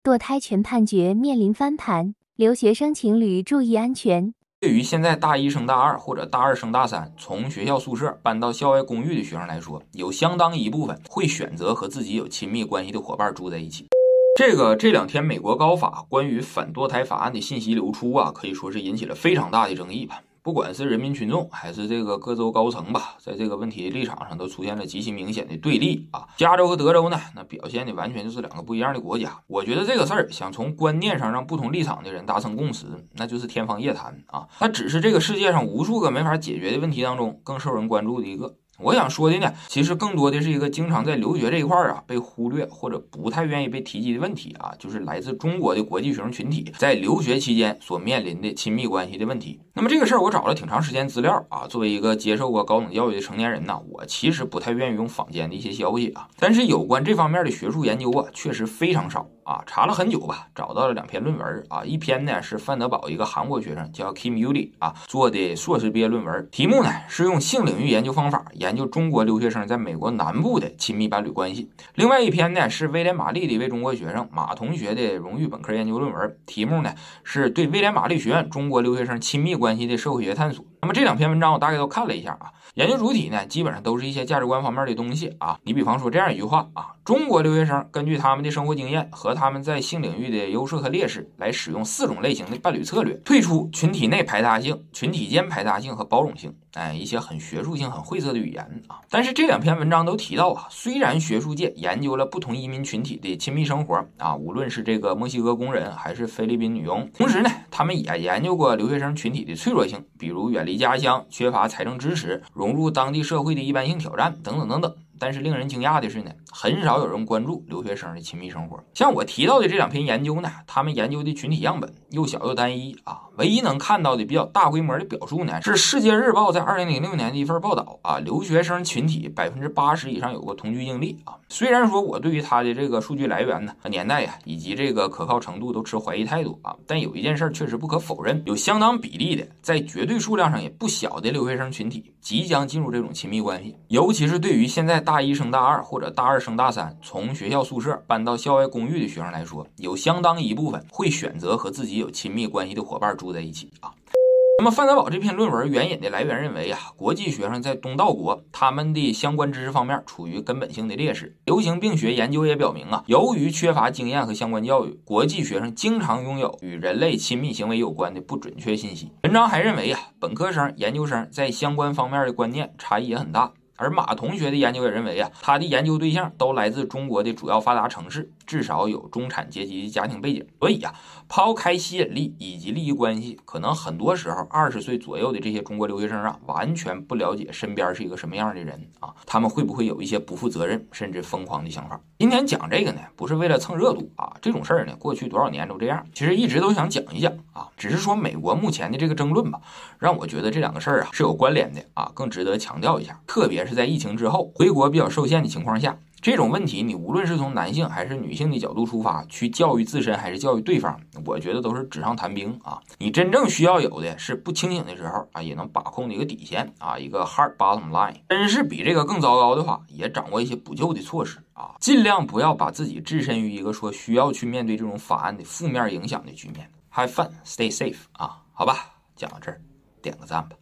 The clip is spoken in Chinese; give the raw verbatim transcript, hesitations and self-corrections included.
堕胎权判决面临翻盘，留学生情侣注意安全。 对于现在大一升大二或者大二升大三，从学校宿舍搬到校外公寓的学生来说，有相当一部分会选择和自己有亲密关系的伙伴住在一起。这个这两天美国高法关于反堕胎法案的信息流出啊，可以说是引起了非常大的争议吧。不管是人民群众还是这个各州高层吧，在这个问题的立场上都出现了极其明显的对立啊。加州和德州呢，那表现的完全就是两个不一样的国家。我觉得这个事儿想从观念上让不同立场的人达成共识，那就是天方夜谭啊。它只是这个世界上无数个没法解决的问题当中更受人关注的一个。我想说的呢，其实更多的是一个经常在留学这一块啊被忽略或者不太愿意被提及的问题啊，就是来自中国的国际学生群体在留学期间所面临的亲密关系的问题。那么这个事儿我找了挺长时间资料啊，作为一个接受过高等教育的成年人呢，我其实不太愿意用坊间的一些消息啊，但是有关这方面的学术研究啊，确实非常少啊，查了很久吧，找到了两篇论文啊，一篇呢是范德堡一个韩国学生叫 Kim Yuli 啊做的硕士毕业论文，题目呢是用性领域研究方法研究中国留学生在美国南部的亲密伴侣关系。另外一篇呢是威廉玛丽的一位中国学生马同学的荣誉本科研究论文，题目呢是对威廉玛丽学院中国留学生亲密关系的社会学探索。那么这两篇文章我大概都看了一下啊，研究主体呢基本上都是一些价值观方面的东西啊。你比方说这样一句话啊，中国留学生根据他们的生活经验和他们在性领域的优势和劣势来使用四种类型的伴侣策略，退出群体内排他性、群体间排他性和包容性。哎，一些很学术性很晦涩的语言啊。但是这两篇文章都提到啊，虽然学术界研究了不同移民群体的亲密生活啊，无论是这个墨西哥工人还是菲律宾女佣，同时呢他们也研究过留学生群体的脆弱性，比如远离家乡、缺乏财政支持、融入当地社会的一般性挑战等等等等。但是令人惊讶的是呢，很少有人关注留学生的亲密生活。像我提到的这两篇研究呢，他们研究的群体样本又小又单一啊，唯一能看到的比较大规模的表述呢，是世界日报在二零零六年的一份报道啊，留学生群体百分之八十以上有过同居经历啊。虽然说我对于他的这个数据来源呢、年代呀、啊、以及这个可靠程度都持怀疑态度啊，但有一件事确实不可否认，有相当比例的在绝对数量上也不小的留学生群体即将进入这种亲密关系，尤其是对于现在大一升大二或者大二升大三从学校宿舍搬到校外公寓的学生来说，有相当一部分会选择和自己有亲密关系的伙伴住在一起啊。那么范德堡这篇论文援引的来源认为啊，国际学生在东道国他们的相关知识方面处于根本性的劣势。流行病学研究也表明啊，由于缺乏经验和相关教育，国际学生经常拥有与人类亲密行为有关的不准确信息。文章还认为啊，本科生、研究生在相关方面的观念差异也很大。而马同学的研究也认为啊，他的研究对象都来自中国的主要发达城市，至少有中产阶级的家庭背景。所以啊，抛开吸引力以及利益关系，可能很多时候二十岁左右的这些中国留学生啊，完全不了解身边是一个什么样的人啊，他们会不会有一些不负责任甚至疯狂的想法。今天讲这个呢，不是为了蹭热度啊，这种事儿呢，过去多少年都这样，其实一直都想讲一讲啊，只是说美国目前的这个争论吧，让我觉得这两个事儿啊是有关联的啊，更值得强调一下，特别是在疫情之后回国比较受限的情况下，这种问题你无论是从男性还是女性的角度出发去教育自身还是教育对方，我觉得都是纸上谈兵啊。你真正需要有的是不清醒的时候啊也能把控的一个底线啊，一个 hard bottom line。 真是比这个更糟糕的话，也掌握一些补救的措施啊，尽量不要把自己置身于一个说需要去面对这种法案的负面影响的局面。 Have fun, stay safe 啊，好吧，讲到这儿点个赞吧。